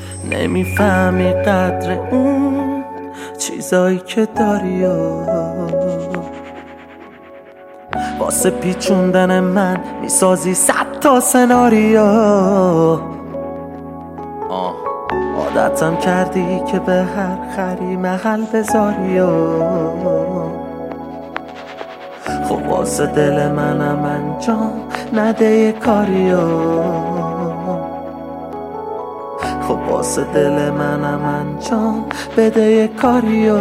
نمیفهمی قدر اون چیزایی که داری واسه پیچوندن من میسازی 100 تا سناریو. عادتم کردی که به هر خری محل بذاری خب واسه دل منم انجام نده یه کاریو. خب واسه دل منم انجام بده یه کاریو.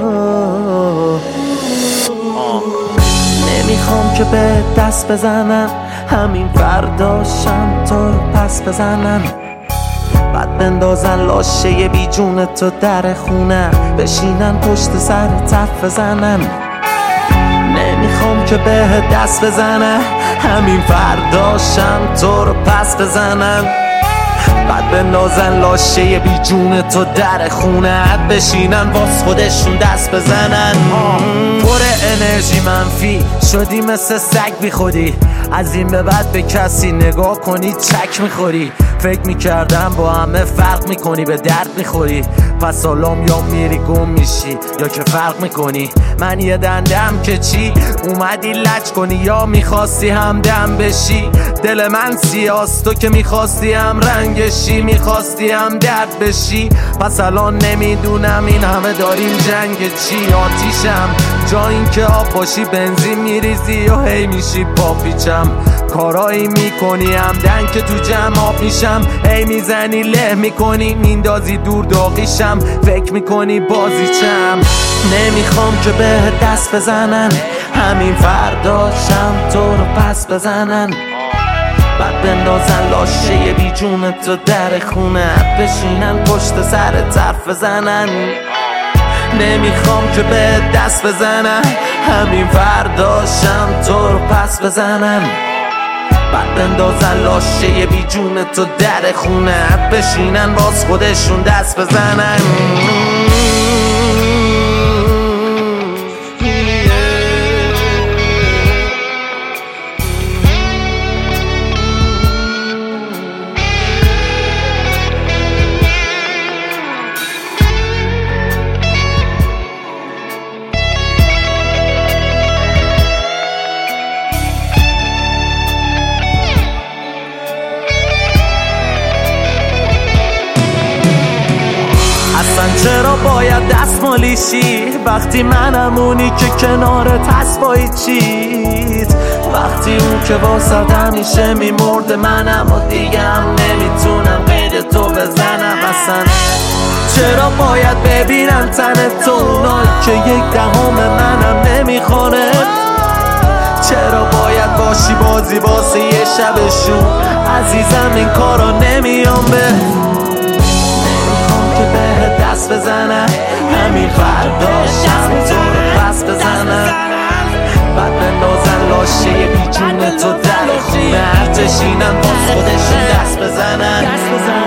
نمیخوام که به دست بزنم همین فرداشم تو رو پس بزنم بعد بندازن لاشه بی جون تو در خونه بشینن پشت سر تف بزنن. نمیخوام که به دست بزنم همین فرداشم تو رو پس بزنن بعد بندازن لاشه بی جون تو در خونت بشینن واس خودشون دست بزنن. پر انرژی منفی شدی مثل سگ بی خودی از این به بعد به کسی نگاه کنی چک میخوری. فکر میکردم با همه فرق میکنی به درد میخوری پس حالام یا میری گم میشی یا که فرق میکنی. من یه دندم که چی اومدی لج کنی یا میخواستی همدم بشی. دل من سیاست تو که میخواستی هم رنگشی میخواستی هم درد بشی پس الان نمیدونم این همه داریم جنگ چی. آتیشم جا این که آب باشی بنزین میریزی و هی میشی پاپیچم کارایی میکنی همدن که تو جمع آب میشم هی میزنی له میکنی میندازی دور داغیشم فکر میکنی بازیچم. نمیخوام که به دست بزنن همین فرداشم تو رو پس بزنن بعد بندازن لاشه بی جون تو در خونه بشینن پشت سر طرف بزنن. نمیخوام که به دست بزنن همین فرداشم تو رو پس بزنن بعد بندازن لاشه بی جون تو در خونه بشینن باز خودشون دست بزنن. چرا باید دستمالیشی وقتی منم اونی که کنارت هست با چیت وقتی اون که واسد همیشه میمرده منم و دیگه هم نمیتونم غیر تو بزنم اصلا. چرا باید ببینم تن تو اونایی که 1/10 منم نمیخوانه. چرا باید باشی بازی واسه یه شبشون عزیزم این کارا نمیام به دست بزنن همین فرداشم تو رو پس بزنن بعد بندازن لاشه بی جون تو در خونه بشینن باز خودشون دست بزنن.